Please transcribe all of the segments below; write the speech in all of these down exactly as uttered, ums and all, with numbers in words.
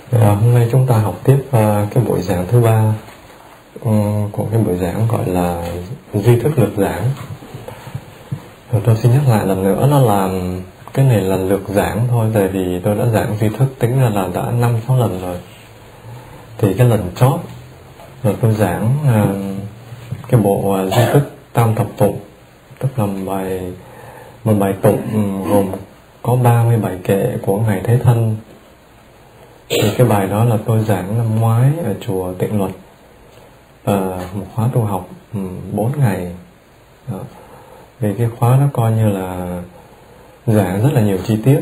À, hôm nay chúng ta học tiếp uh, cái buổi giảng thứ ba um, của cái buổi giảng gọi là duy thức lược giảng. Rồi tôi xin nhắc lại lần nữa, nó là cái này là lược giảng thôi, tại vì tôi đã giảng duy thức tính ra là đã năm sáu lần rồi. Thì cái lần chót rồi tôi giảng uh, cái bộ uh, duy thức tam thập tụng, tức là một bài một bài tụng um, gồm có ba mươi bảy kệ của Ngài Thế Thân. Thì cái bài đó là tôi giảng năm ngoái ở chùa Tịnh Luật, à, một khóa tu học bốn um, ngày. Đó. Vì cái khóa nó coi như là giảng rất là nhiều chi tiết.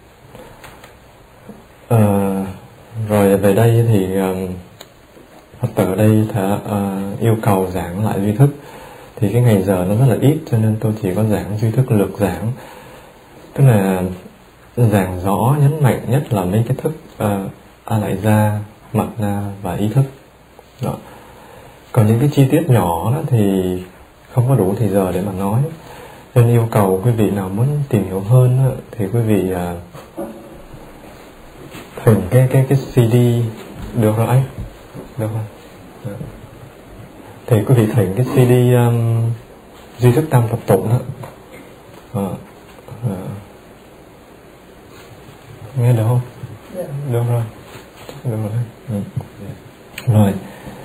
À, rồi về đây thì um, Phật tử ở đây thả, uh, yêu cầu giảng lại duy thức. Thì cái ngày giờ nó rất là ít, cho nên tôi chỉ có giảng duy thức lược giảng, tức là giảng rõ nhấn mạnh nhất là mấy cái thức uh, a lại gia, mạt na và ý thức. Đó. Còn những cái chi tiết nhỏ đó thì không có đủ thời giờ để mà nói, nên yêu cầu quý vị nào muốn tìm hiểu hơn đó, thì quý vị uh, thỉnh cái cái cái xê đê được rồi anh, được rồi. Đó. Thì quý vị thỉnh cái xê đê um, duy thức tam thập tụng đó. Đó. Đó. Nghe được không? Được, được rồi. Được rồi. Ừ. Rồi.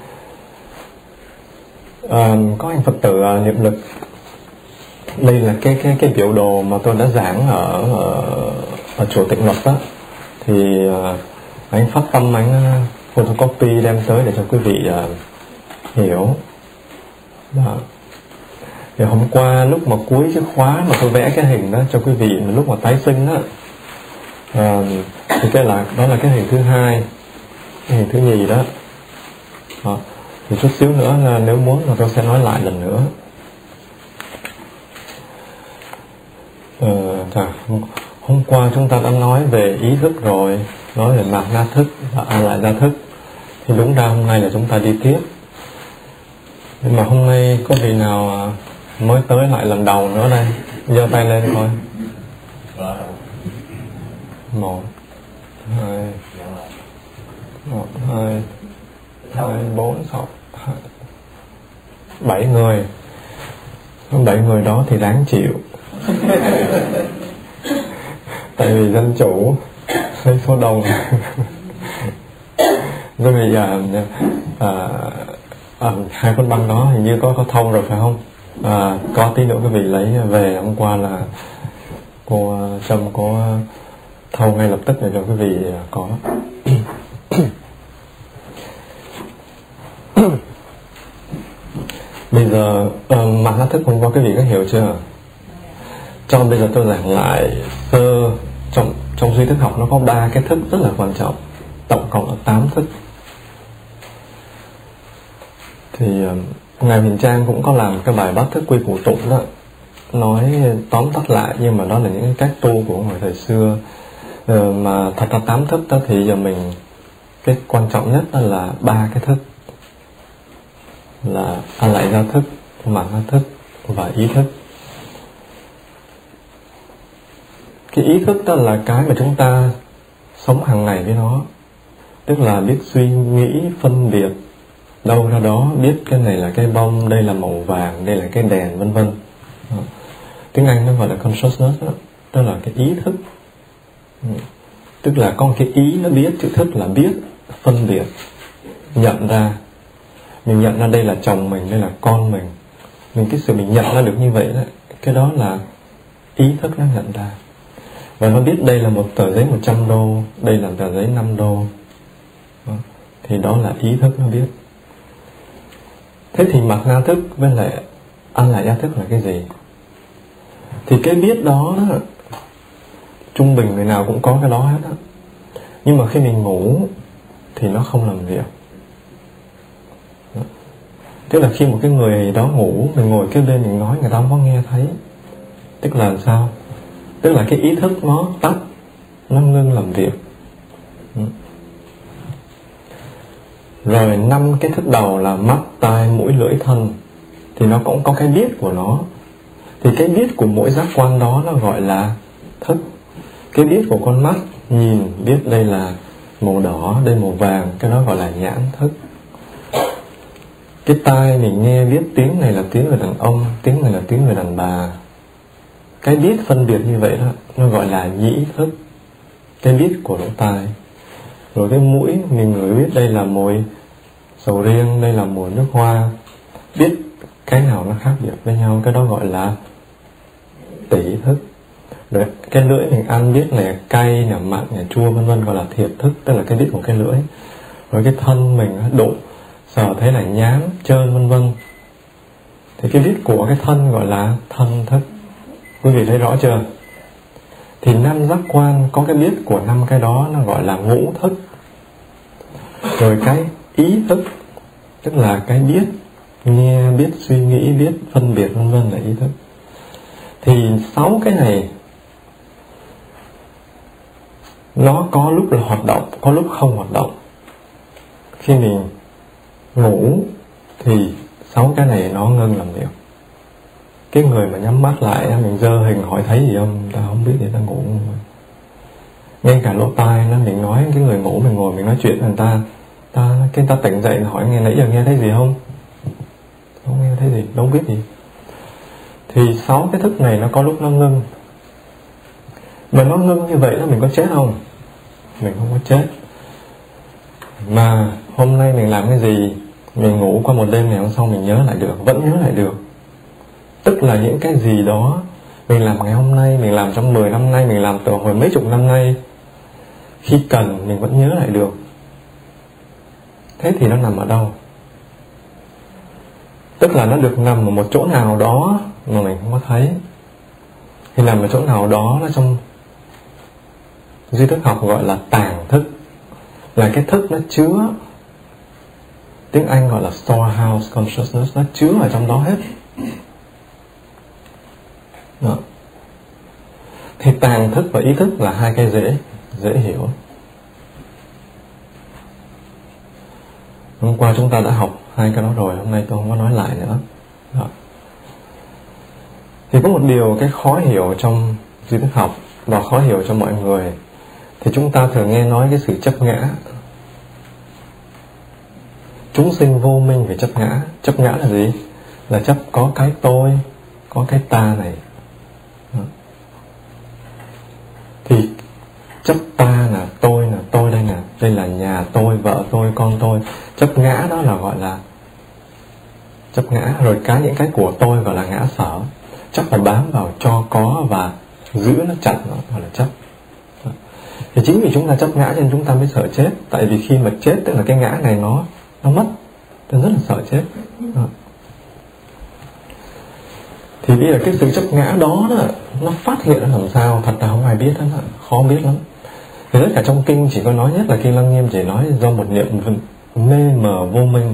À, có anh Phật tử uh, niệm lực. Đây là cái cái cái biểu đồ mà tôi đã giảng ở ở, ở chùa Tịnh Luật đó. Thì uh, anh phát tâm anh uh, photocopy đem tới để cho quý vị uh, hiểu. Đó. Thì hôm qua lúc mà cuối cái khóa mà tôi vẽ cái hình đó cho quý vị, mà lúc mà tái sinh đó, à, thì cái là đó là cái hình thứ hai, cái hình thứ nhì đó. Đó. Thì chút xíu nữa là nếu muốn là tôi sẽ nói lại lần nữa. À, hôm qua chúng ta đã nói về ý thức rồi, nói về mạt na thức và a lại gia thức. Thì đúng ra hôm nay là chúng ta đi tiếp. Nhưng mà hôm nay có vị nào mới tới lại lần đầu nữa đây? Giơ tay lên coi. Một, hai, một, hai, hai, bốn, sáu, bảy người. Bảy người đó thì đáng chịu. Tại vì dân chủ lấy số đông. Rồi bây giờ à, à, hai con băng đó hình như có có thông rồi phải không? À, có tí nữa quý vị lấy về. Hôm qua là cô Trâm có thâu ngay lập tức để cho quý vị có. Bây giờ uh, mạt na thức hôm qua quý vị có hiểu chưa? Trong bây giờ tôi giảng lại sơ, trong trong duy thức học nó có ba cái thức rất là quan trọng, tổng cộng là tám thức. Thì uh, Ngài Huyền Trang cũng có làm cái bài bát thức quy củ tụng đó, nói tóm tắt lại, nhưng mà đó là những cái cách tu của người thời xưa. Uh, mà thật ra tám thức đó thì giờ mình cái quan trọng nhất đó là ba cái thức, là a lại gia thức, mạt na thức và ý thức. Cái ý thức đó là cái mà chúng ta sống hàng ngày với nó, tức là biết suy nghĩ, phân biệt đâu ra đó, biết cái này là cái bông, đây là màu vàng, đây là cái đèn, vân vân. Tiếng Anh nó gọi là consciousness đó, đó là cái ý thức. Tức là có cái ý nó biết, chữ thức là biết, phân biệt, nhận ra. Mình nhận ra đây là chồng mình, đây là con mình. Mình cái sự mình nhận ra được như vậy đó, cái đó là ý thức nó nhận ra. Và nó biết đây là một tờ giấy một trăm đô, đây là tờ giấy năm đô. Đó. Thì đó là ý thức nó biết. Thế thì mạt na thức với lại a lại gia thức là cái gì? Thì cái biết đó, đó trung bình người nào cũng có cái đó hết á. Nhưng mà khi mình ngủ thì nó không làm việc. Đó. Tức là khi một cái người đó ngủ, mình ngồi kế bên mình nói người ta không có nghe thấy. Tức là sao? Tức là cái ý thức nó tắt, nó ngưng làm việc. Rồi năm cái thức đầu là mắt, tai, mũi, lưỡi, thân, thì nó cũng có cái biết của nó. Thì cái biết của mỗi giác quan đó nó gọi là thức. Cái biết của con mắt nhìn biết đây là màu đỏ, đây màu vàng, cái đó gọi là nhãn thức. Cái tai mình nghe biết tiếng này là tiếng người đàn ông, tiếng này là tiếng người đàn bà. Cái biết phân biệt như vậy đó, nó gọi là nhĩ thức, cái biết của lỗ tai. Rồi cái mũi mình ngửi biết đây là mùi sầu riêng, đây là mùi nước hoa, biết cái nào nó khác biệt với nhau, cái đó gọi là tỷ thức. Rồi cái lưỡi mình ăn biết này cay, này mặn, này chua vân vân, gọi là thiệt thức, tức là cái biết của cái lưỡi. Rồi cái thân mình đụng sờ thấy là nhám, trơn vân vân, thì cái biết của cái thân gọi là thân thức. Quý vị thấy rõ chưa? Thì năm giác quan có cái biết của năm cái đó nó gọi là ngũ thức. Rồi cái ý thức, tức là cái biết nghe, biết suy nghĩ, biết phân biệt vân vân là ý thức. Thì sáu cái này nó có lúc là hoạt động, có lúc không hoạt động. Khi mình ngủ thì sáu cái này nó ngưng làm việc. Cái người mà nhắm mắt lại, mình giơ hình hỏi thấy gì không, ta không biết, để ta ngủ. Ngay cả lỗ tai nó, mình nói cái người ngủ, mình ngồi mình nói chuyện với người ta, ta cái ta tỉnh dậy hỏi nghe nãy giờ nghe thấy gì không, không nghe thấy gì, đâu biết gì. Thì sáu cái thức này nó có lúc nó ngưng. Mà nó ngưng như vậy đó, mình có chết không? Mình không có chết. Mà hôm nay mình làm cái gì, mình ngủ qua một đêm ngày hôm sau mình nhớ lại được, vẫn nhớ lại được. Tức là những cái gì đó mình làm ngày hôm nay, mình làm trong mười năm nay, mình làm từ hồi mấy chục năm nay, khi cần mình vẫn nhớ lại được. Thế thì nó nằm ở đâu? Tức là nó được nằm ở một chỗ nào đó mà mình không có thấy. Thì nằm ở chỗ nào đó nó trong duy thức học gọi là tàng thức. Là cái thức nó chứa, tiếng Anh gọi là storehouse consciousness, nó chứa ở trong đó hết. Đó. Thì tàng thức và ý thức là hai cái dễ dễ hiểu. Hôm qua chúng ta đã học hai cái đó rồi, hôm nay tôi không có nói lại nữa. Đó. Thì có một điều cái khó hiểu trong duy thức học và khó hiểu cho mọi người, thì chúng ta thường nghe nói cái sự chấp ngã. Chúng sinh vô minh về chấp ngã. Chấp ngã là gì? Là chấp có cái tôi, có cái ta này. Đó. Thì chấp ta là tôi, là tôi đây nè, đây là nhà tôi, vợ tôi, con tôi. Chấp ngã đó là gọi là chấp ngã. Rồi cái những cái của tôi gọi là ngã sở. Chấp là bám vào cho có và giữ nó chặt, nó gọi là chấp. Đó. Thì chính vì chúng ta chấp ngã nên chúng ta mới sợ chết. Tại vì khi mà chết tức là cái ngã này nó nó mất, tôi rất là sợ chết. Đó. Thì bây giờ cái sự chấp ngã đó, đó nó phát hiện nó làm sao, thật là không ai biết đó, khó biết lắm. Thì tất cả trong kinh chỉ có nói nhất là Kinh Lăng Nghiêm chỉ nói do một niệm mê mờ vô minh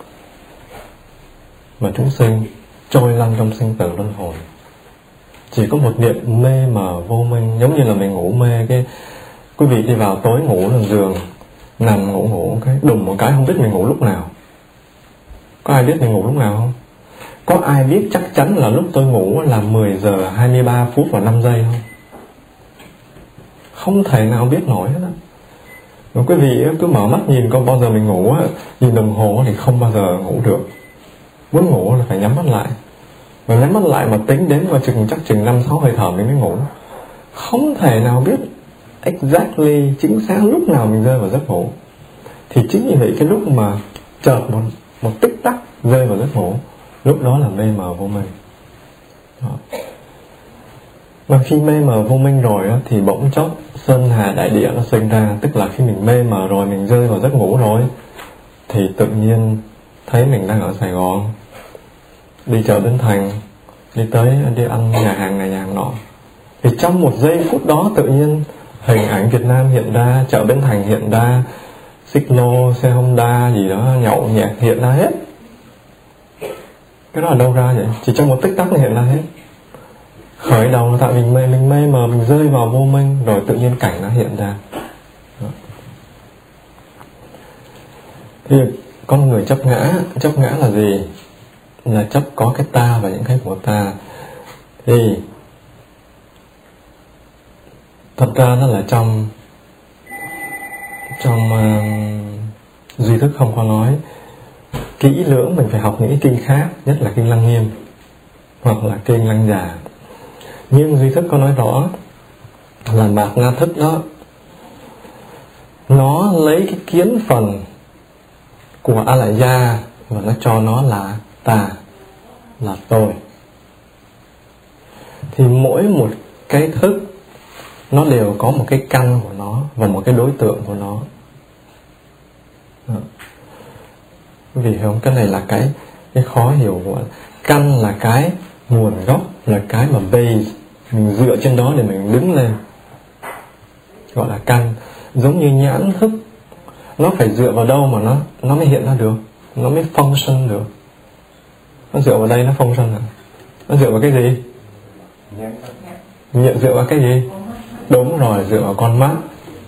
mà chúng sinh trôi lăn trong sinh tử luân hồi. Chỉ có một niệm mê mờ vô minh, giống như là mình ngủ mê, cái quý vị đi vào tối ngủ lên giường, nằm ngủ ngủ cái đùng một cái không biết mình ngủ lúc nào. Có ai biết mình ngủ lúc nào không? Có ai biết chắc chắn là lúc tôi ngủ là mười giờ hai mươi ba phút và năm giây không? Không thể nào biết nổi hết á. Rồi quý vị cứ mở mắt nhìn coi bao giờ mình ngủ á, nhìn đồng hồ thì không bao giờ ngủ được. Muốn ngủ là phải nhắm mắt lại. Và nhắm mắt lại mà tính đến qua chừng chắc chừng năm sáu hơi thở mình mới ngủ. Không thể nào biết exactly chính xác lúc nào mình rơi vào giấc ngủ. Thì chính vì vậy cái lúc mà chợt một, một tích tắc rơi vào giấc ngủ, lúc đó là mê mờ vô minh. Đó. Và khi mê mờ vô minh rồi á, thì bỗng chốc sơn hà đại địa nó sinh ra. Tức là khi mình mê mờ rồi, mình rơi vào giấc ngủ rồi, thì tự nhiên thấy mình đang ở Sài Gòn, đi chợ Bến Thành, đi tới đi ăn nhà hàng này nhà hàng nọ. Thì trong một giây phút đó tự nhiên hình ảnh Việt Nam hiện ra, chợ Bến Thành hiện ra, xích lô, xe Honda gì đó, nhậu nhẹt hiện ra hết. Cái đó là đâu ra vậy? Chỉ trong một tích tắc nó hiện ra hết. Khởi đầu là tại mình mê, mình mê mờ, mình rơi vào vô minh, rồi tự nhiên cảnh nó hiện ra. Đó. Thì con người chấp ngã, chấp ngã là gì? Là chấp có cái ta và những cái của ta. Thì thật ra nó là trong trong uh, duy thức không có nói kỹ lưỡng, mình phải học những cái kinh khác, nhất là kinh Lăng Nghiêm hoặc là kinh Lăng Già. Nhưng duy thức có nói rõ là mạt na thức đó, nó lấy cái kiến phần của A Lại Gia và nó cho nó là ta, là tôi. Thì mỗi một cái thức nó đều có một cái căn của nó và một cái đối tượng của nó. Vì hiểu không? Cái này là cái cái khó hiểu. Căn là cái nguồn gốc, là cái mà base, mình dựa trên đó để mình đứng lên, gọi là căn. Giống như nhãn thức, nó phải dựa vào đâu mà nó nó mới hiện ra được, nó mới function được. Nó dựa vào đây nó function à? Nó dựa vào cái gì? Nhận dựa vào cái gì? Đúng rồi, dựa vào con mắt.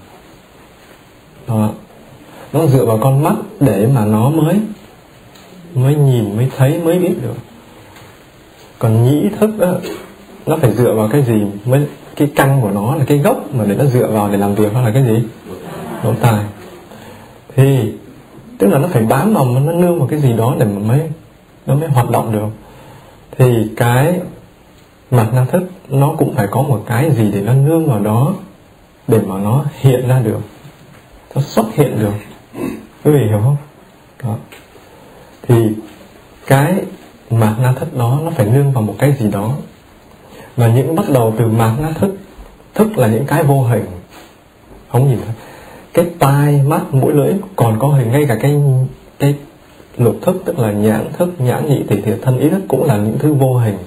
Đó. Nó dựa vào con mắt để mà nó mới mới nhìn, mới thấy, mới biết được. Còn nhĩ thức đó, nó phải dựa vào cái gì? Mới cái căn của nó là cái gốc mà để nó dựa vào để làm việc, đó là cái gì? Lỗ tai. Thì tức là nó phải bám vào, nó nương vào cái gì đó để mà mới nó mới hoạt động được. Thì cái mạt na thức nó cũng phải có một cái gì để nó nương vào đó để mà nó hiện ra được, nó xuất hiện được. Quý vị hiểu không? Đó. Thì cái mạt na thức đó nó phải nương vào một cái gì đó. Và những bắt đầu từ mạt na thức, thức là những cái vô hình, không nhìn thấy. Cái tai, mắt, mũi, lưỡi còn có hình, ngay cả cái cái lục thức, tức là nhãn thức, nhãn nhị tỷ thiệt thân ý thức cũng là những thứ vô hình.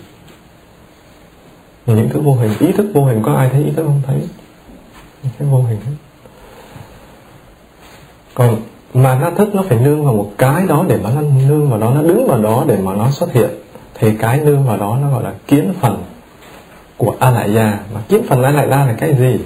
Những thứ vô hình, ý thức vô hình, có ai thấy ý thức không? Thấy những cái vô hình. Còn mà nó thức nó phải nương vào một cái đó để mà nó nương vào đó, nó đứng vào đó để mà nó xuất hiện. Thì cái nương vào đó nó gọi là kiến phần của A Lại Gia. Mà kiến phần A Lại Gia là cái gì?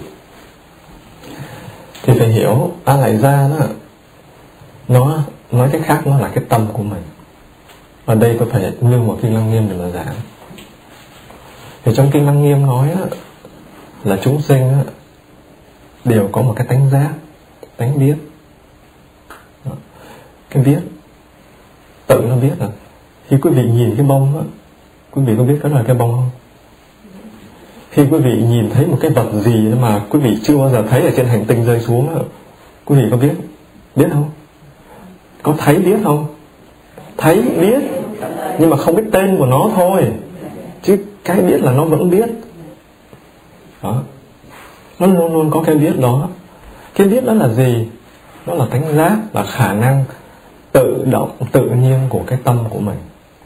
Thì phải hiểu A Lại Gia đó, nó nói cách khác nó là cái tâm của mình. Ở đây tôi phải nương vào kinh Lăng Nghiêm để mà giảng. Thì trong kinh Lăng Nghiêm nói á, là chúng sinh á, đều có một cái tánh giác, tánh biết. Đó. Cái biết tự nó biết là khi quý vị nhìn cái bông á, quý vị có biết đó là cái bông không? Khi quý vị nhìn thấy một cái vật gì mà quý vị chưa bao giờ thấy ở trên hành tinh rơi xuống á, quý vị có biết biết không? Có thấy biết không? Thấy biết, nhưng mà không biết tên của nó thôi. Chứ cái biết là nó vẫn biết. Đó. Nó luôn luôn có cái biết đó. Cái biết đó là gì? Nó là tánh giác, là khả năng tự động, tự nhiên của cái tâm của mình.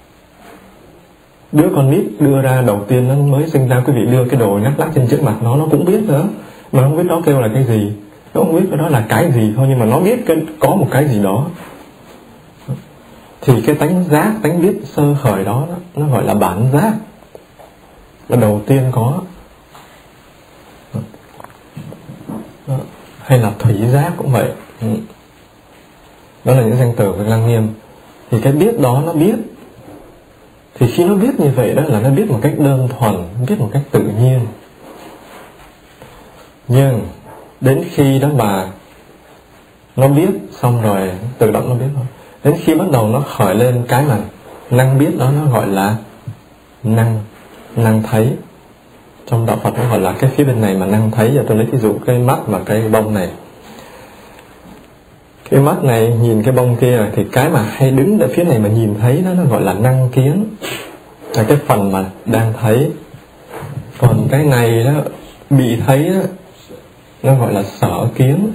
Đứa con nít đưa ra đầu tiên, nó mới sinh ra, quý vị đưa cái đồ nhắc lắc trên trước mặt nó, nó cũng biết nữa. Mà không biết đó kêu là cái gì, nó không biết cái đó là cái gì thôi, nhưng mà nó biết cái, có một cái gì đó. Thì cái tánh giác, tánh biết sơ khởi đó, nó gọi là bản giác, là đầu tiên có. Đó. Hay là thủy giác cũng vậy. Đó là những danh từ của Lăng Nghiêm. Thì cái biết đó nó biết. Thì khi nó biết như vậy đó là nó biết một cách đơn thuần, biết một cách tự nhiên. Nhưng đến khi đó mà nó biết xong rồi, tự động nó biết thôi. Đến khi bắt đầu nó khởi lên cái mà năng biết đó, nó gọi là năng năng thấy. Trong đạo Phật nó gọi là cái phía bên này mà năng thấy. Giờ tôi lấy ví dụ cái mắt và cái bông này. Cái mắt này nhìn cái bông kia, thì cái mà hay đứng ở phía này mà nhìn thấy đó, nó gọi là năng kiến, là cái phần mà đang thấy. Còn cái này đó, bị thấy đó, nó gọi là sở kiến.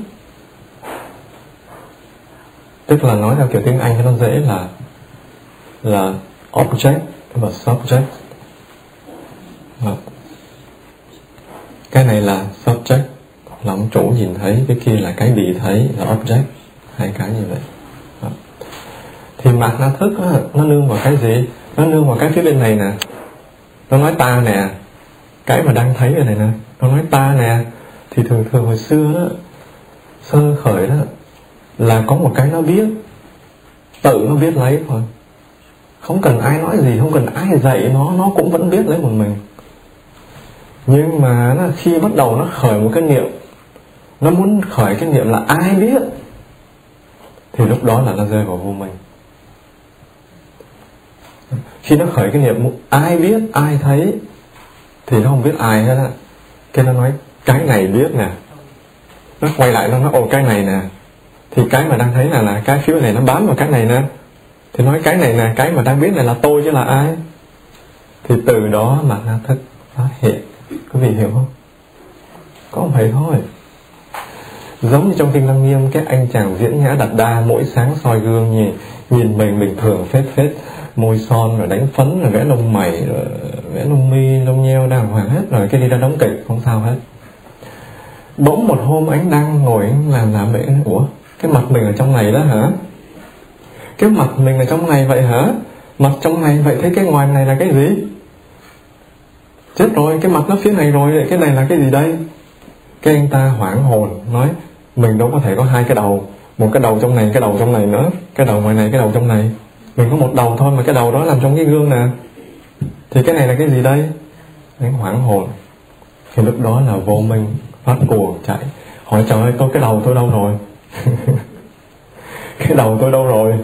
Tức là nói theo kiểu tiếng Anh cho nó dễ là là object và subject. Đó. Cái này là subject, là ông chủ nhìn thấy, cái kia là cái bị thấy, là object. Hai cái như vậy. Đó. Thì mạt na thức đó, nó nương vào cái gì? Nó nương vào cái phía bên này nè. Nó nói ta nè, cái mà đang thấy ở này nè, nó nói ta nè. Thì thường thường hồi xưa đó, sơ khởi đó, là có một cái nó biết, tự nó biết lấy thôi. Không cần ai nói gì, không cần ai dạy nó, nó cũng vẫn biết lấy một mình. Nhưng mà nó, khi bắt đầu nó khởi một cái niệm, nó muốn khởi cái niệm là ai biết, thì lúc đó là nó rơi vào vô minh. Khi nó khởi cái niệm ai biết, ai thấy, thì nó không biết ai hết á. Cái nó nói cái này biết nè, nó quay lại nó nói ồ cái này nè, thì cái mà đang thấy là là cái phía này nó bám vào cái này nè, thì nói cái này nè, cái mà đang biết này là tôi chứ là ai. Thì từ đó mà na thức nó hiện. Quý vị hiểu không? Có không vậy thôi. Giống như trong kinh Lăng Nghiêm, cái anh chàng diễn ngã Đạt Đa mỗi sáng soi gương nhìn, nhìn mình bình thường phết phết, môi son rồi đánh phấn rồi vẽ lông mày rồi vẽ lông mi lông nheo đàng hoàng hết, rồi cái đi ra đóng kịch không sao hết. Bỗng một hôm anh đang ngồi anh làm làm vậy, ủa cái mặt mình ở trong này đó hả? Cái mặt mình ở trong này vậy hả? Mặt trong này vậy, thế cái ngoài này là cái gì? Chết rồi, cái mặt nó phía này rồi, cái này là cái gì đây? Cái anh ta hoảng hồn nói mình đâu có thể có hai cái đầu, một cái đầu trong này, cái đầu trong này nữa, cái đầu ngoài này, cái đầu trong này. Mình có một đầu thôi mà cái đầu đó nằm trong cái gương nè, thì cái này là cái gì đây? Anh hoảng hồn. Thì lúc đó là vô minh phát cuồng chạy, hỏi trời ơi tôi cái đầu tôi đâu rồi? Cái đầu tôi đâu rồi?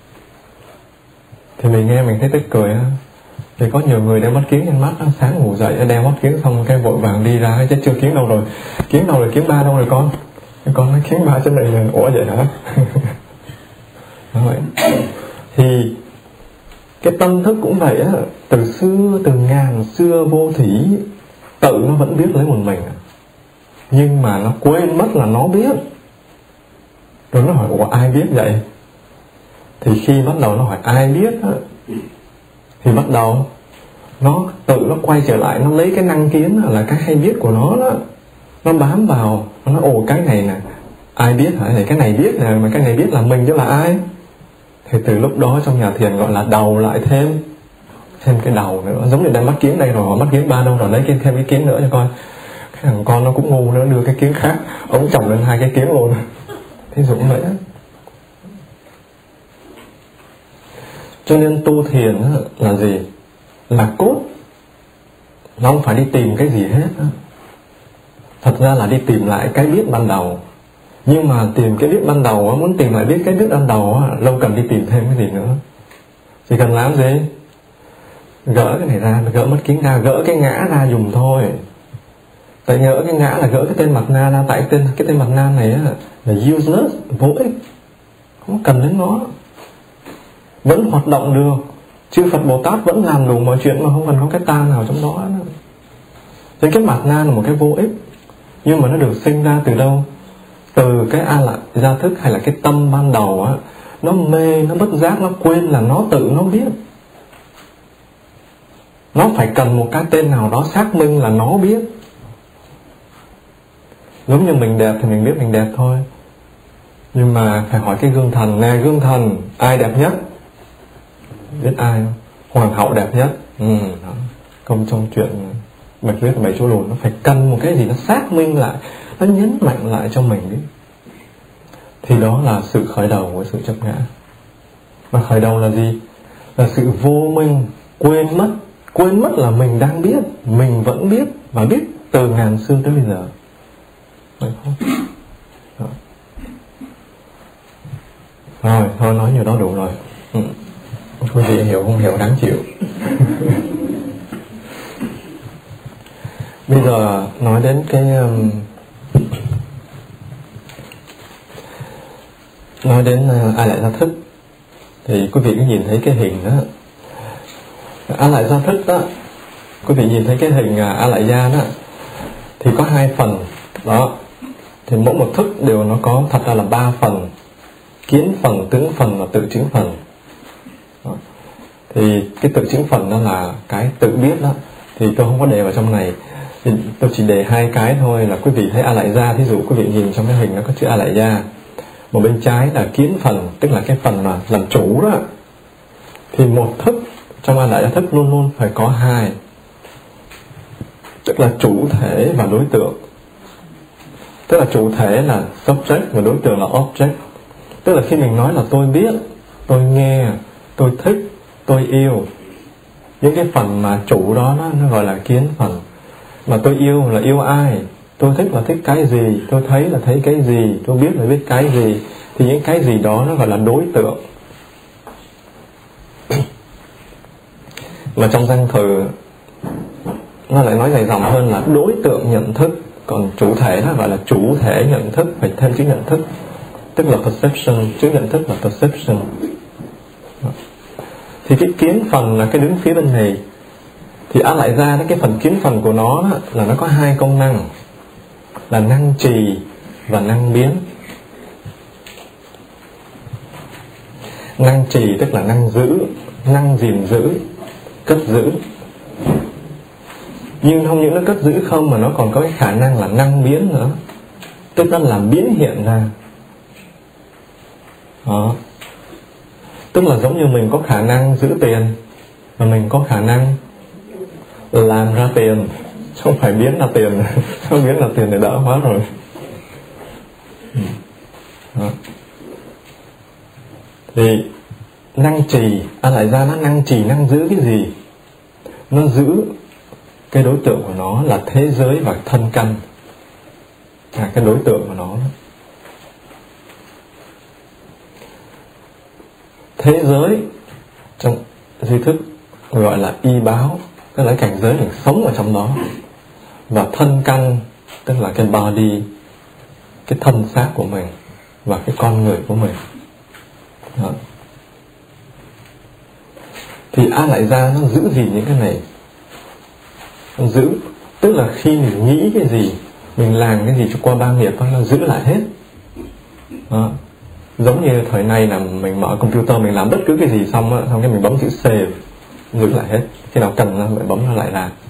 Thì mình nghe mình thấy tức cười á. Thì có nhiều người đeo mắt kiếng trên mắt, sáng ngủ dậy đeo mắt kiếng xong cái vội vàng đi ra, chứ chưa kiếng đâu rồi, kiếng đâu rồi, kiếng ba đâu rồi con? Con nói kiếng ba trên này là ủa vậy hả? Vậy. Thì cái tâm thức cũng vậy á, từ xưa từ ngàn xưa vô thủy, tự nó vẫn biết lấy một mình, nhưng mà nó quên mất là nó biết. Rồi nó hỏi ủa ai biết vậy? Thì khi bắt đầu nó hỏi ai biết á, thì bắt đầu nó tự nó quay trở lại, nó lấy cái năng kiến là cái hay biết của nó đó, nó bám vào, nó nói ồ cái này nè ai biết hả? Thì cái này biết nè, mà cái này biết là mình chứ là ai? Thì từ lúc đó trong nhà thiền gọi là đầu lại thêm thêm cái đầu nữa, giống như đang mắt kiến đây rồi, mắt kiến ba đâu rồi, lấy thêm cái kiến nữa cho coi. Cái thằng con nó cũng ngu, nó đưa cái kiến khác, ông chồng lên hai cái kiến luôn. Thí dụ vậy đó. Cho nên tu thiền là gì? Là cốt. Nó không phải đi tìm cái gì hết. Thật ra là đi tìm lại cái biết ban đầu. Nhưng mà tìm cái biết ban đầu, muốn tìm lại biết cái biết ban đầu, lâu cần đi tìm thêm cái gì nữa. Chỉ cần làm gì? Gỡ cái này ra, gỡ mắt kiến ra, gỡ cái ngã ra dùng thôi. Tại gỡ cái ngã là gỡ cái tên mặt na ra. Tại tên, cái tên mặt na này là useless, vô ích, không cần đến nó. Vẫn hoạt động được, chư Phật Bồ Tát vẫn làm đủ mọi chuyện mà không cần có cái ta nào trong đó. Nên cái mặt na là một cái vô ích. Nhưng mà nó được sinh ra từ đâu? Từ cái a lại gia thức hay là cái tâm ban đầu á, nó mê, nó bất giác, nó quên là nó tự nó biết. Nó phải cần một cái tên nào đó xác minh là nó biết. Giống như mình đẹp thì mình biết mình đẹp thôi. Nhưng mà phải hỏi cái gương thần nè, gương thần ai đẹp nhất? Biết ai không? Hoàng hậu đẹp nhất. Ừ, đó. Công trong chuyện Bạch Tuyết và Bảy Chú Lùn, nó phải cần một cái gì nó xác minh lại, nó nhấn mạnh lại cho mình biết. Thì đó là sự khởi đầu của sự chấp ngã. Và khởi đầu là gì? Là sự vô minh, quên mất. Quên mất là mình đang biết, mình vẫn biết, và biết từ ngàn xưa tới bây giờ. Phải không? Đó. Rồi, thôi nói nhiều đó đủ rồi. Ừ. Quý vị hiểu không hiểu đáng chịu. Bây giờ nói đến cái um, nói đến uh, ai lại gia thức, thì quý vị có nhìn thấy cái hình đó, a lại gia thức đó, quý vị nhìn thấy cái hình uh, a lại gia đó, thì có hai phần đó. Thì mỗi một thức đều nó có thật ra là ba phần: kiến phần, tướng phần và tự chứng phần. Đó. Thì cái tự chứng phần đó là cái tự biết đó, thì tôi không có đề vào trong này. Thì tôi chỉ đề hai cái thôi, là quý vị thấy a lại gia, thí dụ quý vị nhìn trong cái hình nó có chữ a lại gia, một bên trái là kiến phần, tức là cái phần mà làm chủ đó. Thì một thức trong a lại gia thức luôn luôn phải có hai, tức là chủ thể và đối tượng. Tức là chủ thể là subject và đối tượng là object. Tức là khi mình nói là tôi biết, tôi nghe, tôi thích, tôi yêu, những cái phần mà chủ đó nó, nó gọi là kiến phần. Mà tôi yêu là yêu ai? Tôi thích là thích cái gì, tôi thấy là thấy cái gì, tôi biết là biết cái gì. Thì những cái gì đó nó gọi là đối tượng. Mà trong danh từ nó lại nói dài dòng hơn là đối tượng nhận thức. Còn chủ thể nó gọi là chủ thể nhận thức, phải thêm chữ nhận thức, tức là perception. Chữ nhận thức là perception. Thì cái kiến phần là cái đứng phía bên này. Thì á lại ra cái phần kiến phần của nó đó, là nó có hai công năng, là năng trì và năng biến. Năng trì tức là năng giữ, năng gìn giữ, cất giữ. Nhưng không những nó cất giữ không, mà nó còn có cái khả năng là năng biến nữa, tức nó làm biến hiện ra. Đó. Tức là giống như mình có khả năng giữ tiền, và mình có khả năng làm ra tiền, không phải biến ra tiền. Không biến ra tiền thì đỡ quá rồi. Đó. Thì năng trì, à lại ra nó năng trì, năng giữ cái gì? Nó giữ cái đối tượng của nó là thế giới và thân căn. À, cái đối tượng của nó. Thế giới trong duy thức gọi là y báo, tức là cảnh giới mình sống ở trong đó. Và thân căn tức là cái body, cái thân xác của mình và cái con người của mình. Đó. Thì A lại ra nó giữ gì những cái này? Nó giữ, tức là khi mình nghĩ cái gì, mình làm cái gì cho qua ba nghiệp, nó giữ lại hết. Đó. Giống như thời nay là mình mở computer, mình làm bất cứ cái gì xong á, xong cái mình bấm chữ save, giữ lại hết. Khi nào cần nó mình bấm nó lại làm.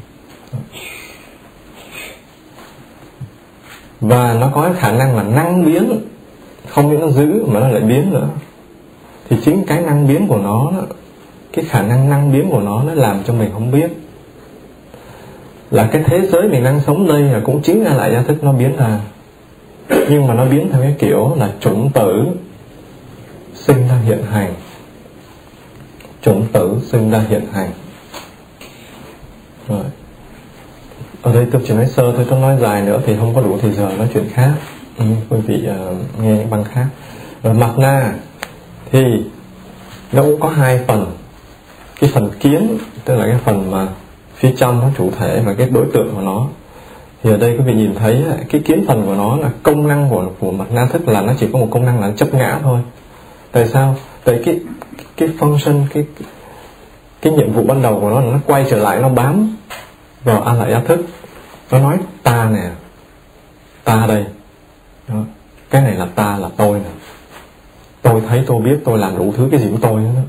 Và nó có cái khả năng là năng biến, không những nó giữ mà nó lại biến nữa. Thì chính cái năng biến của nó, cái khả năng năng biến của nó nó làm cho mình không biết là cái thế giới mình đang sống đây là cũng chính là lại gia thức nó biến ra. Nhưng mà nó biến theo cái kiểu là chủng tử sinh ra hiện hành. Chủng tử sinh ra hiện hành. Rồi. Ở đây tôi chỉ nói sơ thôi, tôi nói dài nữa thì không có đủ thời giờ nói chuyện khác. Ừ, quý vị uh, nghe những băng khác. Rồi mặt na thì nó cũng có hai phần. Cái phần kiến, tức là cái phần mà phía trong nó chủ thể và cái đối tượng của nó. Thì ở đây quý vị nhìn thấy cái kiến phần của nó là công năng của, của mặt na thức là nó chỉ có một công năng là chấp ngã thôi. Tại sao? Tại cái cái function, cái cái nhiệm vụ ban đầu của nó là nó quay trở lại, nó bám vào a lại gia thức. Nó nói ta nè, ta đây. Đó. Cái này là ta, là tôi nè. Tôi thấy, tôi biết, tôi làm đủ thứ cái gì của tôi đó.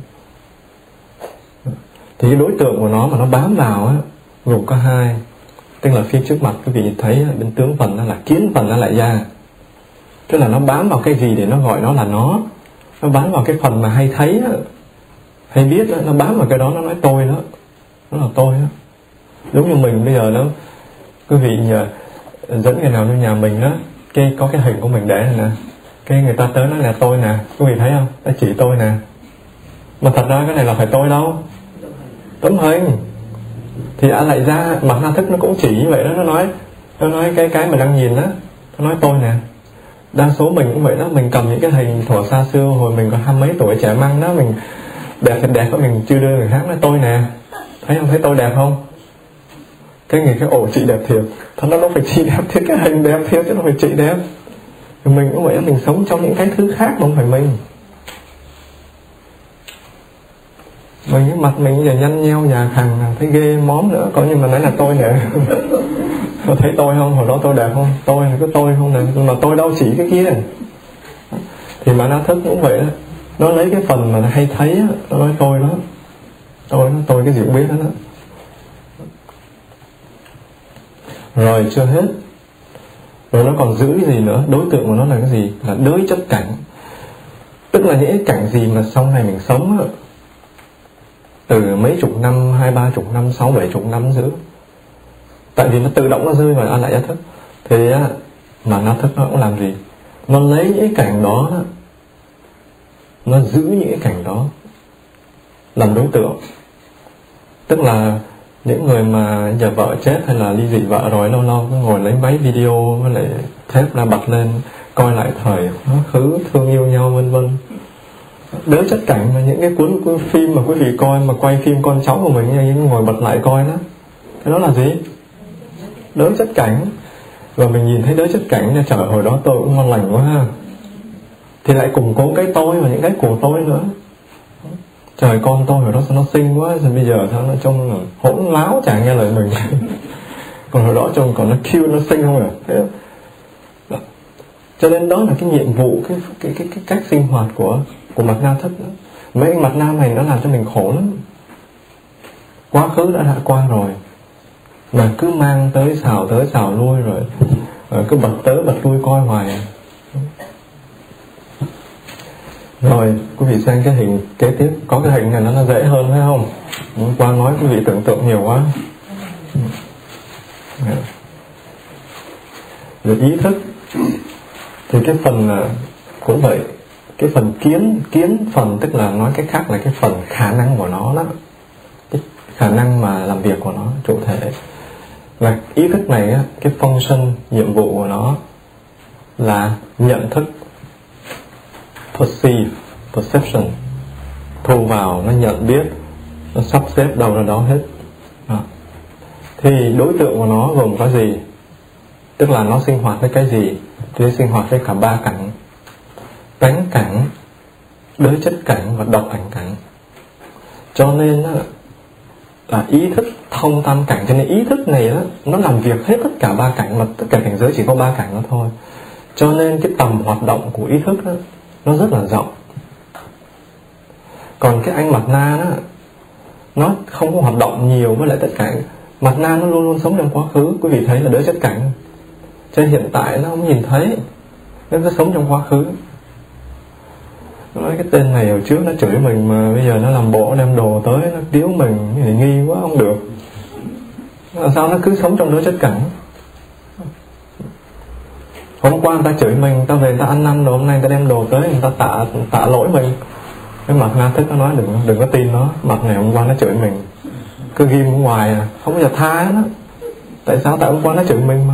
Thì cái đối tượng của nó mà nó bám vào á, gồm có hai. Tức là phía trước mặt quý vị nhìn thấy bên tướng phần đó là kiến phần nó lại ra. Tức là nó bám vào cái gì để nó gọi nó là nó. Nó bám vào cái phần mà hay thấy á, hay biết á, nó bám vào cái đó, nó nói tôi đó. Nó là tôi đó. Giống như mình bây giờ đó, quý vị nhờ dẫn người nào vô nhà mình đó, cái có cái hình của mình để này nè, cái người ta tới nói là tôi nè, quý vị thấy không? Ta chỉ tôi nè. Mà thật ra cái này là phải tôi đâu, tấm hình. Thì á lại ra mặt na thức nó cũng chỉ như vậy đó. Nó nói Nó nói cái cái mà đang nhìn đó, nó nói tôi nè. Đa số mình cũng vậy đó. Mình cầm những cái hình thuở xa xưa, hồi mình còn hai mấy tuổi trẻ măng đó, mình đẹp thật đẹp đó, mình chưa đưa người khác nói tôi nè. Thấy không? Thấy tôi đẹp không? Cái người cái ổ chị đẹp thiệt. Thật nó đâu phải chị đẹp thiệt, cái hình đẹp thiệt chứ đâu phải chị đẹp. Thì mình cũng vậy đó, mình sống trong những cái thứ khác mà không phải mình. Mình cái mặt mình giờ nhăn nheo già khằng, thấy ghê móm nữa. Coi như mà nói là tôi nè. Thấy tôi không? Hồi đó tôi đẹp không? Tôi là có tôi không nè. Nhưng mà tôi đâu chỉ cái kia. Thì mà nó thức cũng vậy đó. Nó lấy cái phần mà nó hay thấy á, nó nói tôi đó. Tôi đó, tôi cái gì cũng biết đó, đó. Rồi chưa hết. Rồi nó còn giữ cái gì nữa? Đối tượng của nó là cái gì? Là đối chấp cảnh. Tức là những cái cảnh gì mà sau này mình sống á, từ mấy chục năm, hai ba chục năm, sáu bảy chục năm giữ. Tại vì nó tự động nó rơi vào a lại gia thức. Thì á, mà na thức nó cũng làm gì? Nó lấy những cái cảnh đó, đó, nó giữ những cái cảnh đó làm đối tượng. Tức là Những người mà giờ vợ chết hay là ly dị vợ rồi, lâu lâu cứ ngồi lấy máy video với lại thép ra bật lên coi lại thời quá khứ, thương yêu nhau vân vân. Đỡ chất cảnh mà những cái cuốn, cuốn phim mà quý vị coi mà quay phim con cháu của mình như ngồi bật lại coi đó, cái đó là gì? Đỡ chất cảnh. Và mình nhìn thấy đỡ chất cảnh nha, trời hồi đó tôi cũng ngon lành quá ha, thì lại củng cố cái tôi và những cái của tôi nữa. Trời, con tôi hồi đó sao nó xinh quá, rồi bây giờ sao nó trông là hỗn láo, chả nghe lời mình. Còn hồi đó trông còn nó cute, nó xinh không à? Thế đó. Cho nên đó là cái nhiệm vụ, cái cái cái, cái cách sinh hoạt của của mặt na thức đó. Mấy anh mặt na này nó làm cho mình khổ lắm. Quá khứ đã đã qua rồi mà cứ mang tới xào tới xào lui, rồi, rồi cứ bật tới bật lui coi hoài. Rồi quý vị xem cái hình kế tiếp. Có cái hình này nó, nó dễ hơn phải không? Hôm qua nói quý vị tưởng tượng nhiều quá. Về ý thức thì cái phần cũng vậy, cái phần kiến kiến phần tức là nói cách khác là cái phần khả năng của nó đó, cái khả năng mà làm việc của nó chủ thể. Và ý thức này á, cái function nhiệm vụ của nó là nhận thức, perceive, perception, thu vào, nó nhận biết, nó sắp xếp đâu ra đó hết đó. Thì đối tượng của nó gồm có gì? Tức là nó sinh hoạt với cái gì? Thì nó sinh hoạt với cả ba cảnh: tánh cảnh, đới chất cảnh và độc ảnh cảnh. Cho nên á, là ý thức thông tam cảnh. Cho nên ý thức này á, nó làm việc hết tất cả ba cảnh, mà tất cả cảnh giới chỉ có ba cảnh đó thôi. Cho nên cái tầm hoạt động của ý thức á, nó rất là rộng. Còn cái anh mặt na đó, nó không có hoạt động nhiều với lại tất cả. Mặt na nó luôn luôn sống trong quá khứ. Quý vị thấy là đới chất cảnh, cho nên hiện tại nó không nhìn thấy, nó cứ sống trong quá khứ. Nói cái tên này hồi trước nó chửi mình, mà bây giờ nó làm bộ đem đồ tới nó điếu mình, thì nghi quá không được. Làm sao nó cứ sống trong đới chất cảnh? Hôm qua người ta chửi mình, người ta về người ta ăn năn rồi, hôm nay người ta đem đồ tới, người ta tạ tạ lỗi mình. Cái mặt na thức nó nói đừng đừng có tin nó, mặt này hôm qua nó chửi mình, cứ ghim ngoài à, không bao giờ tha nó. Tại sao? Tại hôm qua nó chửi mình mà.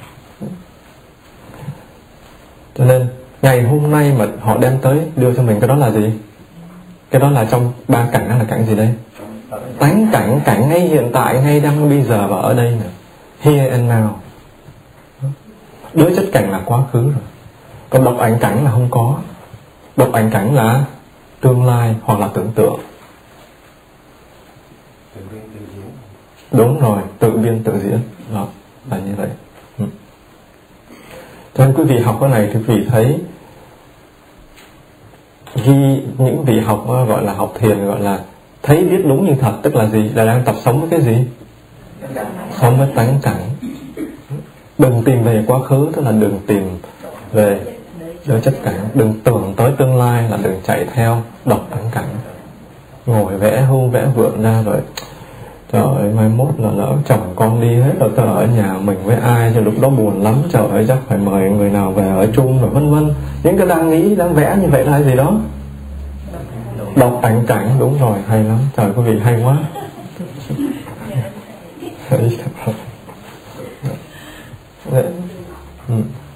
Cho nên ngày hôm nay mà họ đem tới đưa cho mình cái đó là gì? Cái đó là trong ba cảnh, đó là cảnh gì đây? Tánh cảnh, cảnh ngay hiện tại, ngay đang bây giờ và ở đây nè, here and now. Đới chất cảnh là quá khứ rồi. Còn độc ảnh cảnh là không có. Độc ảnh cảnh là tương lai hoặc là tưởng tượng. Đúng rồi, tự biên tự diễn. Đó, là như vậy. Ừ. Cho nên quý vị học cái này thì quý vị thấy ghi những vị học gọi là học thiền, gọi là thấy biết đúng như thật. Tức là gì? Là đang tập sống với cái gì? Sống với tánh cảnh. Đừng tìm về quá khứ, tức là đừng tìm về đới chất cảnh. Đừng tưởng tới tương lai, là đừng chạy theo độc tánh cảnh. Ngồi vẽ hưu vẽ vượn ra rồi trời ơi, mai mốt là lỡ chồng con đi hết rồi, tao ở nhà mình với ai, cho lúc đó buồn lắm, trời ơi chắc phải mời người nào về ở chung rồi vân vân. Những cái đang nghĩ, đang vẽ như vậy là gì đó? Độc ảnh cảnh. Đúng rồi, hay lắm, trời quý vị hay quá. Ừ.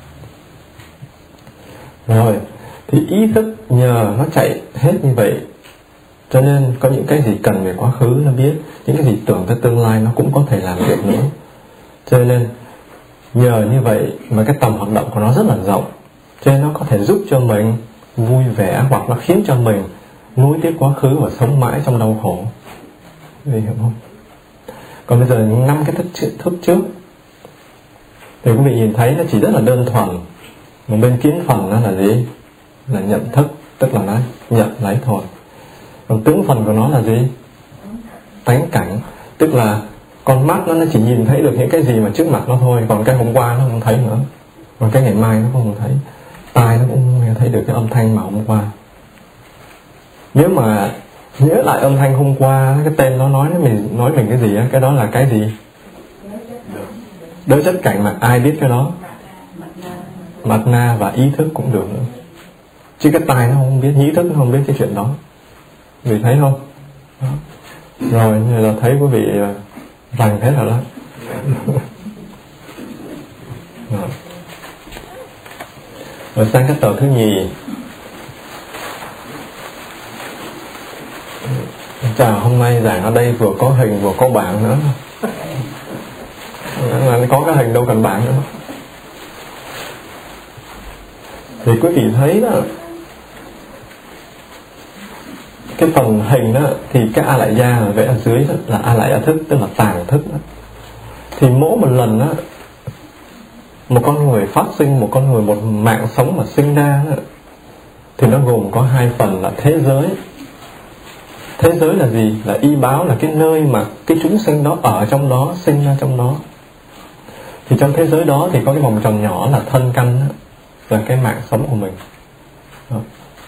Rồi thì ý thức nhờ nó chạy hết như vậy, cho nên có những cái gì cần về quá khứ nó biết, những cái gì tưởng tới tương lai nó cũng có thể làm được nữa. Cho nên nhờ như vậy mà cái tầm hoạt động của nó rất là rộng, cho nên nó có thể giúp cho mình vui vẻ, hoặc nó khiến cho mình nuối tiếc quá khứ và sống mãi trong đau khổ. Vì hiểu không? Còn bây giờ những năm cái thức, thức trước thì quý vị nhìn thấy nó chỉ rất là đơn thuần. Một bên kiến phần nó là gì? Là nhận thức, tức là nó nhận lấy thôi. Còn tướng phần của nó là gì? Tánh cảnh, tức là con mắt nó, nó chỉ nhìn thấy được những cái gì mà trước mặt nó thôi. Còn cái hôm qua nó không thấy nữa, còn cái ngày mai nó cũng không thấy. Tai nó cũng nghe thấy được cái âm thanh mà hôm qua. Nếu mà nhớ lại âm thanh hôm qua, cái tên nó nói mình nói mình cái gì á, cái đó là cái gì? Đới chất cảnh, mà ai biết cái đó? Mặt na và ý thức cũng được nữa. Chứ cái tai nó không biết, ý thức nó không biết cái chuyện đó. Vì thấy không? Đó. Rồi như là thấy quý vị Rành hết rồi đó. Rồi sang cái tờ thứ nhì. Chào, hôm nay giảng ở đây vừa có hình vừa có bảng nữa. Có cái hình đâu cần bảng nữa. Thì quý vị thấy đó, cái phần hình đó thì cái a lại gia vẽ ở dưới đó là a lại gia thức, tức là tàng thức đó. Thì mỗi một lần đó, một con người phát sinh, một con người, một mạng sống mà sinh ra đó, thì nó gồm có hai phần là thế giới. Thế giới là gì? Là y báo, là cái nơi mà cái chúng sinh đó ở trong đó, sinh ra trong đó. Thì trong thế giới đó thì có cái vòng tròn nhỏ là thân căn đó, là cái mạng sống của mình đó.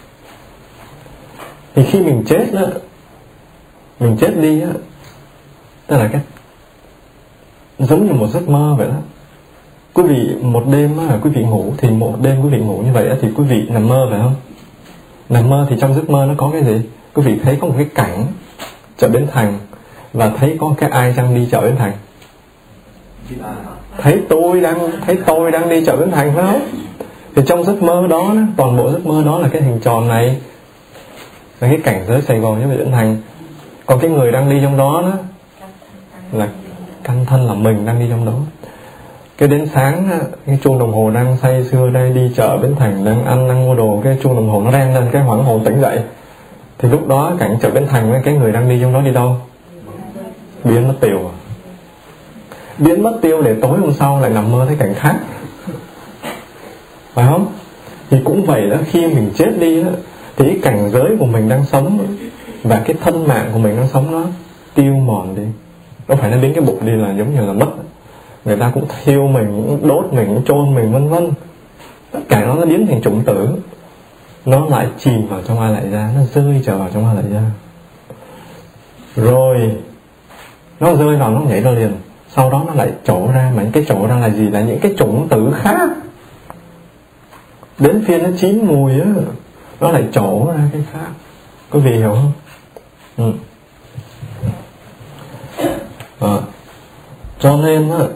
Thì khi mình chết đó, mình chết đi á, tức là cái giống như một giấc mơ vậy đó. Quý vị một đêm á, quý vị ngủ, thì một đêm quý vị ngủ như vậy á, thì quý vị nằm mơ phải không? Nằm mơ thì trong giấc mơ nó có cái gì? Quý vị thấy có một cái cảnh chợ Bến Thành, và thấy có cái ai đang đi chợ Bến Thành. Thấy tôi đang thấy tôi đang đi chợ Bến Thành phải không? Thì trong giấc mơ đó, đó, toàn bộ giấc mơ đó là cái hình tròn này, là cái cảnh giới Sài Gòn với Bến Thành. Còn cái người đang đi trong đó đó là căn thân, là mình đang đi trong đó. Cái đến sáng, cái chuông đồng hồ đang say sưa đây đi chợ Bến Thành, đang ăn, đang mua đồ, cái chuông đồng hồ nó reng lên, cái hoảng hồn tỉnh dậy. Thì lúc đó cảnh chợ Bến Thành với cái người đang đi trong đó đi đâu? Biến mất tiêu. Biến mất tiêu để tối hôm sau lại nằm mơ thấy cảnh khác, phải không? Thì cũng vậy đó, khi mình chết đi đó, thì cái cảnh giới của mình đang sống và cái thân mạng của mình đang sống nó tiêu mòn đi. Nó phải nó đến cái bụng đi là giống như là mất. Người ta cũng thiêu mình, cũng đốt mình, cũng chôn mình, vân vân. Tất cả nó nó biến thành chủng tử, nó lại chìm vào trong a lại gia, nó rơi trở vào trong a lại gia. Rồi nó rơi vào, nó nhảy ra liền. Sau đó nó lại trổ ra, mà những cái trổ ra là gì? Là những cái chủng tử khác. Đến phiên nó chín mùi á, nó lại trổ ra cái khác. Có vị hiểu không? Ừ. À, cho nên á,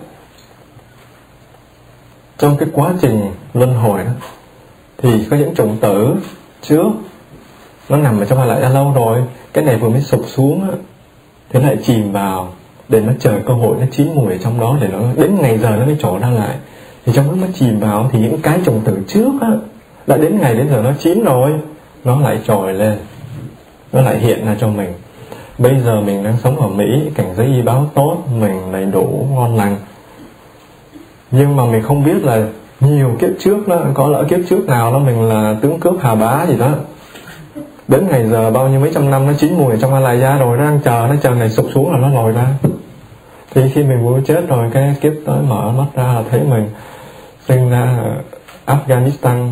trong cái quá trình luân hồi đó, thì có những chủng tử trước nó nằm ở trong a lại gia lâu rồi, cái này vừa mới sụp xuống á, thế lại chìm vào để nó chờ cơ hội nó chín mùi ở trong đó, để nó đến ngày giờ nó mới trổ ra lại. Thì trong lúc nó chìm vào thì những cái chủng tử trước á, đã đến ngày đến giờ nó chín rồi, nó lại trồi lên, nó lại hiện ra cho mình. Bây giờ mình đang sống ở Mỹ, cảnh giới y báo tốt, mình đầy đủ ngon lành, nhưng mà mình không biết là nhiều kiếp trước đó, có lỡ kiếp trước nào đó mình là tướng cướp Hà Bá gì đó, đến ngày giờ bao nhiêu mấy trăm năm nó chín mùi trong a lại gia rồi, nó đang chờ, nó chờ ngày sụp xuống là nó lòi ra. Thì khi mình vừa chết rồi, cái kiếp tới mở mắt ra là thấy mình sinh ra ở Afghanistan,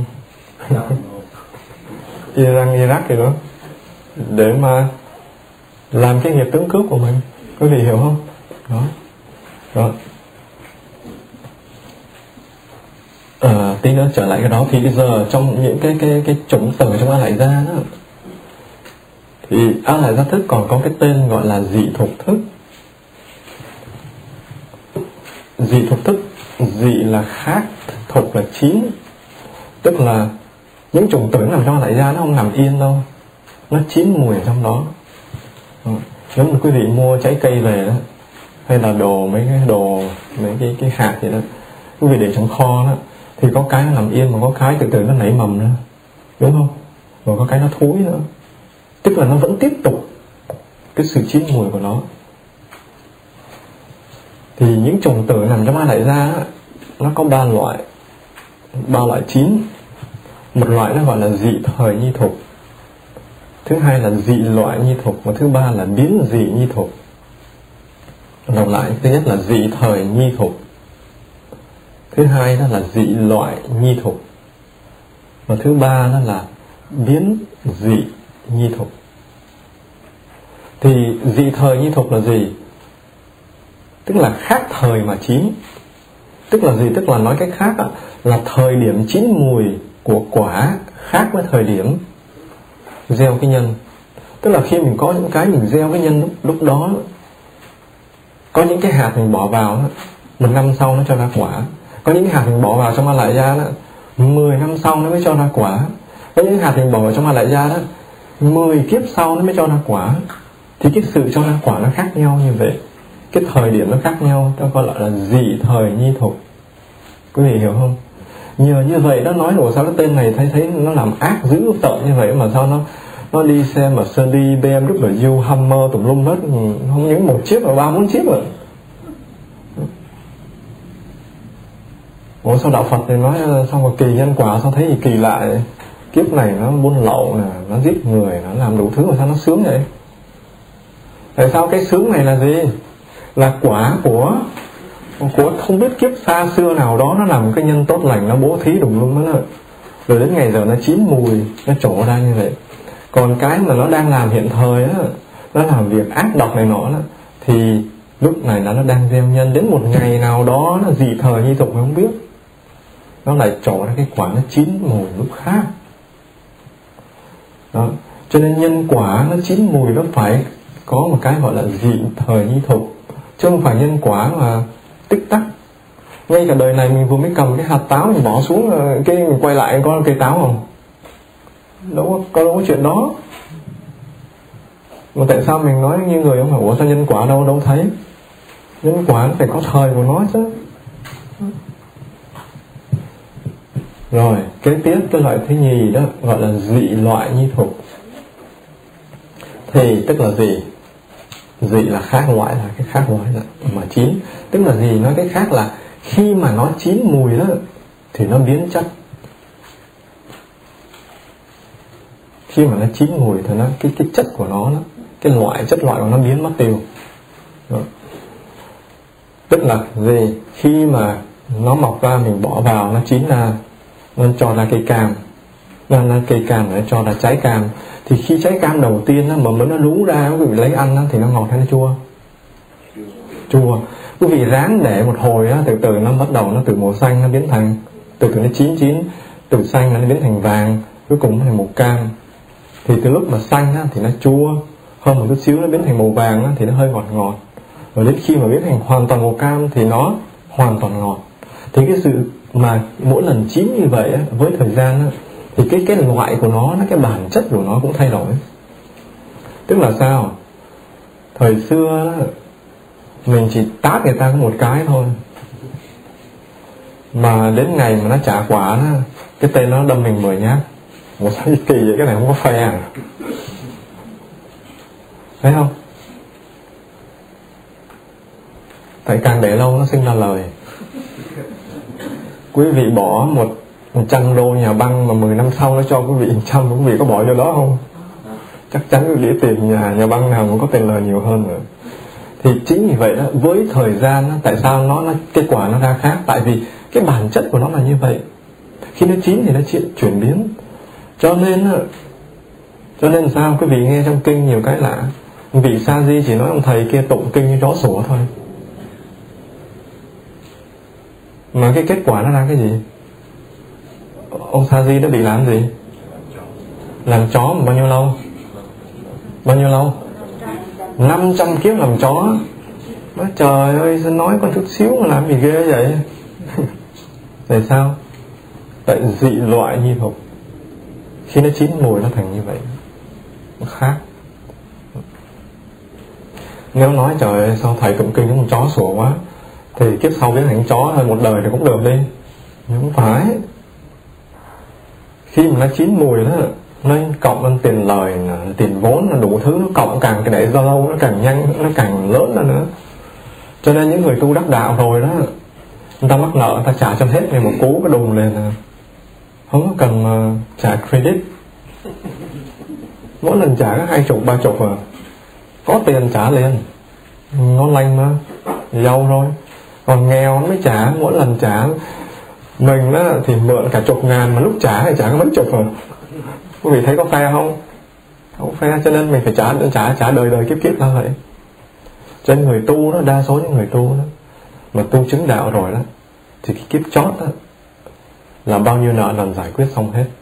Iran, Iraq gì đó, để mà làm cái nghiệp tướng cướp của mình. Quý vị hiểu không? Đó. Đó. À, tí nữa trở lại cái đó. Thì bây giờ trong những cái cái cái chủng tử trong a lại gia đó, thì a lại gia thức còn có cái tên gọi là dị thục thức. Dị thục thức, dị là khác, thục là chín, tức là những chủng tử nằm trong a lại gia nó không nằm yên đâu, nó chín mùi ở trong đó. Ừ. Nếu mà quý vị mua trái cây về đó, hay là đồ, mấy cái đồ, mấy cái cái hạt gì đó, quý vị để trong kho đó, thì có cái nó nằm yên, mà có cái từ từ nó nảy mầm nữa, đúng không? Rồi có cái nó thối nữa, tức là nó vẫn tiếp tục cái sự chín mùi của nó. Thì những chủng tử nằm trong a lại gia nó có ba loại, ba loại chín. Một loại nó gọi là dị thời nhi thục, thứ hai là dị loại nhi thục, và thứ ba là biến dị nhi thục. Đọc lại, thứ nhất là dị thời nhi thục, thứ hai đó là dị loại nhi thục, và thứ ba đó là biến dị nhi thục. Thì dị thời nhi thục là gì? Tức là khác thời mà chín. Tức là gì? Tức là nói cách khác đó, là thời điểm chín mùi của quả khác với thời điểm gieo cái nhân. Tức là khi mình có những cái mình gieo cái nhân lúc, lúc đó, Có những cái hạt mình bỏ vào đó, một năm sau nó cho ra quả. Có những cái hạt mình bỏ vào trong A Lại Gia đó, mười năm sau nó mới cho ra quả. Có những cái hạt mình bỏ vào trong A Lại Gia đó, mười kiếp sau nó mới cho ra quả. Thì cái sự cho ra quả nó khác nhau như vậy, cái thời điểm nó khác nhau, ta gọi là dị thời nhi thục. Quý vị hiểu không? Nhờ như vậy đó nói ủa sao cái tên này thấy thấy nó làm ác dữ tợn như vậy, mà sao nó nó đi xe Mercedes, B M W, Hummer tùm lum hết, không những một chiếc mà ba bốn chiếc rồi. Ủa sao đạo Phật thì nói xong rồi kỳ nhân quả, sao thấy gì kỳ lạ vậy? Kiếp này nó buôn lậu nè, nó giết người, nó làm đủ thứ, mà sao nó sướng vậy? Tại sao cái sướng này là gì? Là quả của của không biết kiếp xa xưa nào đó, nó làm cái nhân tốt lành, nó bố thí đùng luôn đó, rồi đến ngày giờ nó chín mùi, nó trổ ra như vậy. Còn cái mà nó đang làm hiện thời á, nó làm việc ác độc này nọ đó, thì lúc này là nó đang gieo nhân, đến một ngày nào đó nó dị thời nhi tục không biết, nó lại trổ ra cái quả nó chín mùi lúc khác đó. Cho nên nhân quả nó chín mùi nó phải có một cái gọi là dị thời nhi thục, chứ không phải nhân quả mà tích tắc. Ngay cả đời này mình vừa mới cầm cái hạt táo mình bỏ xuống, cái mình quay lại có cây táo không? Đâu có, có đâu có chuyện đó. Mà tại sao mình nói như người không phải ủa sao nhân quả đâu đâu thấy? Nhân quả nó phải có thời của nó chứ. Rồi, kế tiếp cái loại thứ nhì đó gọi là dị loại nhi thục. Thì tức là gì? Dị là khác, loại là cái khác loại đó. Mà chín tức là gì? Nói cái khác là khi mà nó chín mùi đó thì nó biến chất. Khi mà nó chín mùi thì nó cái cái chất của nó, cái loại chất loại của nó biến mất tiêu đó. Tức là gì? Khi mà nó mọc ra mình bỏ vào, nó chín ra, nó cho ra cây cam, nó ra cây cam nó cho ra trái cam. Thì khi trái cam đầu tiên đó, mà mới nó lú ra quý vị lấy ăn đó, thì nó ngọt hay nó chua? Chua. Quý vị ráng để một hồi đó, từ từ nó bắt đầu nó từ màu xanh nó biến thành, từ từ nó chín chín, từ xanh nó biến thành vàng, cuối cùng nó thành màu cam. Thì từ lúc mà xanh á, thì nó chua, hơn một chút xíu nó biến thành màu vàng á, thì nó hơi ngọt ngọt. Rồi đến khi mà biến thành hoàn toàn màu cam thì nó hoàn toàn ngọt. Thì cái sự mà mỗi lần chín như vậy á, với thời gian á, thì cái cái loại của nó, nó cái bản chất của nó cũng thay đổi. Tức là sao? Thời xưa đó, mình chỉ tát người ta có một cái thôi, mà đến ngày mà nó trả quả đó, cái tên nó đâm mình mười nhát. Một sao kỳ vậy, cái này không có phe à? Thấy không? Tại càng để lâu nó sinh ra lời. Quý vị bỏ một một trăm đô nhà băng mà mười năm sau nó cho quý vị một trăm, quý vị có bỏ vô đó không? Chắc chắn quý vị tìm nhà nhà băng nào cũng có tiền lời nhiều hơn nữa. Thì chính vì vậy đó, với thời gian đó, tại sao nó, nó kết quả nó ra khác? Tại vì cái bản chất của nó là như vậy. Khi nó chín thì nó chuyển biến. Cho nên cho nên sao quý vị nghe trong kinh nhiều cái lạ. Vị Sa Di chỉ nói ông thầy kia tụng kinh như chó sủa thôi, mà cái kết quả nó ra cái gì? Ông Sa Di đã bị làm gì? Làm chó mà bao nhiêu lâu? Bao nhiêu lâu? năm trăm kiếp làm chó. Nói trời ơi, sao nói con chút xíu mà làm gì ghê vậy? Tại sao? Tại dị loại nhi thục. Khi nó chín mùi nó thành như vậy, nó khác. Nếu nói trời ơi sao thầy tụng kinh giống con chó sủa quá, thì kiếp sau biến thành chó thôi, một đời thì cũng được đi. Nhưng không phải. Khi mà nó chín mùi đó, nó cộng lên tiền lời, tiền vốn, nó đủ thứ, nó cộng càng cái để do lâu nó càng nhanh, nó càng lớn ra nữa. Cho nên những người tu đắc đạo rồi đó, người ta mắc nợ, người ta trả cho hết ngày một cú cái đùng lên, không có cần uh, trả credit. Mỗi lần trả có hai chục ba chục à, có tiền trả liền, nó lanh mà, giàu rồi. Còn nghèo nó mới trả, mỗi lần trả mình đó thì mượn cả chục ngàn, mà lúc trả thì trả có mấy chục à. Quý vị thấy có phe không? Không phe, cho nên mình phải trả trả trả đời đời kiếp kiếp là vậy. Cho nên người tu đó, đa số những người tu đó mà tu chứng đạo rồi đó, thì cái kiếp chót đó là bao nhiêu nợ nần giải quyết xong hết.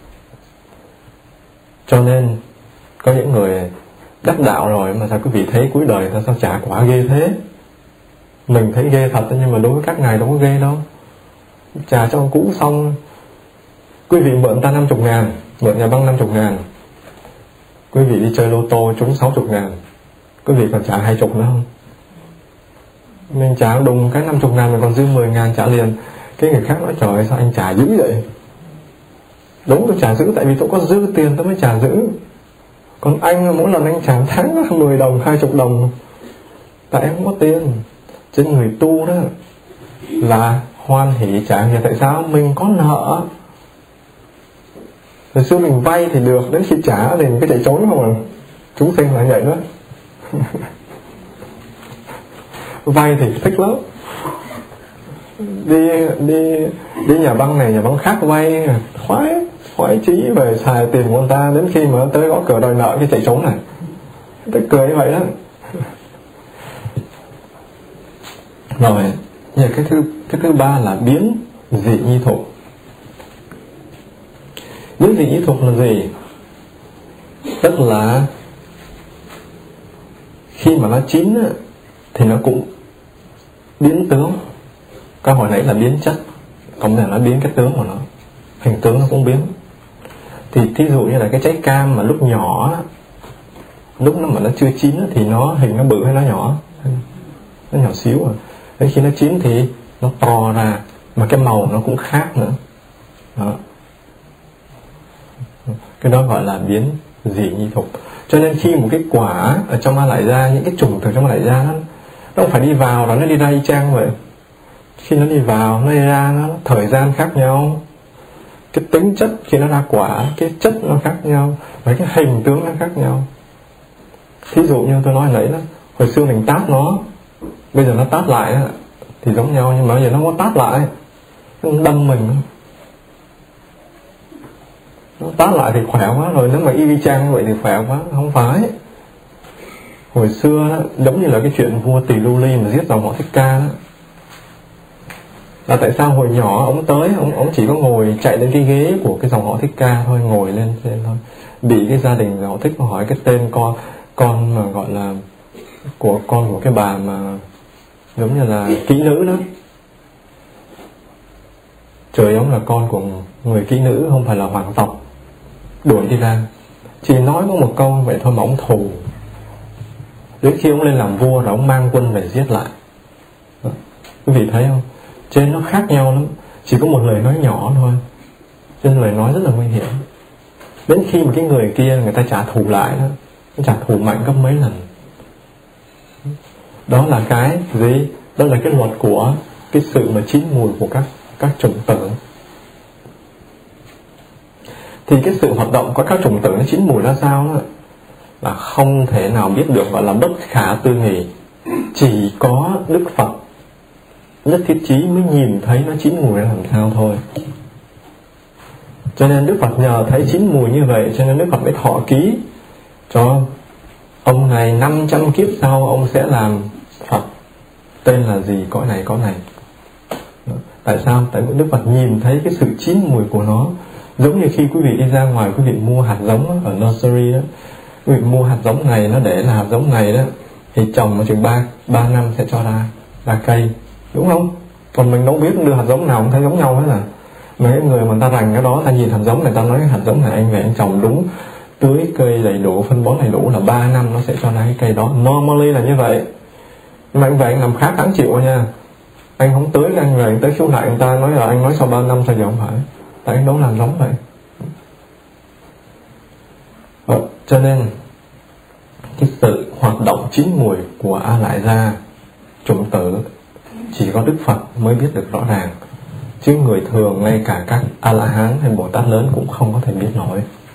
Cho nên có những người đắc đạo rồi mà sao quý vị thấy cuối đời ta sao trả quả ghê thế? Mình thấy ghê thật nhưng mà đối với các ngài đâu có ghê đâu. Trà cho ông cũ xong, quý vị mượn ta năm chục ngàn, mượn nhà băng năm chục ngàn, quý vị đi chơi lô tô trúng sáu chục ngàn, quý vị còn trả hai chục nữa không? Mình trả đùng cái năm chục ngàn mình còn dư mười ngàn trả liền. Cái người khác nói trời ơi sao anh trả dữ vậy? Đúng, tôi trả giữ tại vì tôi có dư tiền tôi mới trả giữ. Còn anh mỗi lần anh trả tháng mười đồng, hai chục đồng, tại em không có tiền. Trên người tu đó là hoan hỷ trả nghĩa. Tại sao? Mình có nợ. Rồi xưa mình vay thì được, đến khi trả thì mình cứ chạy trốn không à. Chúng sinh là vậy đó. Vay thì thích lắm. Đi đi đi nhà băng này nhà băng khác vay khoái khoái chí về xài tiền của người ta, đến khi mà tới gõ cửa đòi nợ cái chạy trốn này. Tôi cười như vậy đó. Rồi, cái thứ cái thứ ba là biến dị nhi thục. Biến dị nhi thục là gì? Tức là khi mà nó chín á, thì nó cũng biến tướng. Cái hồi nãy là biến chất, còn này nó biến cái tướng của nó, hình tướng nó cũng biến. Thì thí dụ như là cái trái cam mà lúc nhỏ, lúc nó mà nó chưa chín thì nó hình nó bự hay nó nhỏ? Nó nhỏ xíu à. Đến khi nó chín thì nó to ra, mà cái màu nó cũng khác nữa đó. Cái đó gọi là biến dị nhi thục. Cho nên khi một cái quả ở trong A Lại Gia, những cái chủng từ trong A Lại Gia nó, nó không phải đi vào rồi nó đi ra y chang vậy. Khi nó đi vào, nó đi ra, nó thời gian khác nhau, cái tính chất khi nó ra quả, cái chất nó khác nhau, và cái hình tướng nó khác nhau. Thí dụ như tôi nói nãy đó, hồi xưa mình tát nó, bây giờ nó tát lại đó, thì giống nhau, nhưng mà bây giờ nó có tát lại, nó đâm mình. Nó tát lại thì khỏe quá rồi, nếu mà y chang như vậy thì khỏe quá. Không phải. Hồi xưa đó, giống như là cái chuyện vua Tỳ Lưu Ly mà giết dòng họ Thích Ca đó, là tại sao hồi nhỏ ông tới, ông, ông chỉ có ngồi chạy lên cái ghế của cái dòng họ Thích Ca thôi, ngồi lên trên thôi, bị cái gia đình họ Thích mà hỏi cái tên con con mà gọi là của con của cái bà mà giống như là kỹ nữ đó. Trời, ông là con của người kỹ nữ, không phải là hoàng tộc, đuổi đi ra. Chỉ nói có một câu vậy thôi mà ông thù. Đến khi ông lên làm vua rồi ông mang quân về giết lại. Đó. Quý vị thấy không? Trên nó khác nhau lắm. Chỉ có một lời nói nhỏ thôi, trên lời nói rất là nguy hiểm. Đến khi mà cái người kia người ta trả thù lại đó, nó trả thù mạnh gấp mấy lần. Đó là cái gì? Đó là cái luật của cái sự mà chín mùi của các các chủng tử. Thì cái sự hoạt động của các chủng tử nó chín mùi ra sao đó, là không thể nào biết được, gọi là bất khả tư nghị. Chỉ có Đức Phật Nhất Thiết Chí mới nhìn thấy nó chín mùi ra làm sao thôi. Cho nên Đức Phật nhờ thấy chín mùi như vậy, cho nên Đức Phật mới thọ ký cho ông này năm trăm kiếp sau ông sẽ làm Phật, tên là gì, cõi này cõi này. Tại sao? Tại vì Đức Phật nhìn thấy cái sự chín mùi của nó. Giống như khi quý vị đi ra ngoài, quý vị mua hạt giống ở nursery đó, quý vị mua hạt giống này, nó để là hạt giống này đó, thì trồng ở chừng ba ba năm sẽ cho ra ra cây, đúng không? Còn mình đâu biết đưa hạt giống nào cũng thấy giống nhau hết à. Mà cái người mà ta rành cái đó, ta nhìn hạt giống này, ta nói cái hạt giống này anh về anh trồng đúng, tưới cây đầy đủ, phân bón đầy đủ là ba năm nó sẽ cho ra cái cây đó. Normally là như vậy. Nhưng mà anh về anh làm khác đáng chịu nha. Anh không tưới, anh về anh tới khiếu nại, người ta nói là anh nói sau ba năm sao giờ không phải. Tại anh đâu làm giống vậy. Ờ, cho nên cái sự hoạt động chín mùi của A Lại Gia chủng tử chỉ có Đức Phật mới biết được rõ ràng, chứ người thường ngay cả các A La Hán hay Bồ Tát lớn cũng không có thể biết nổi.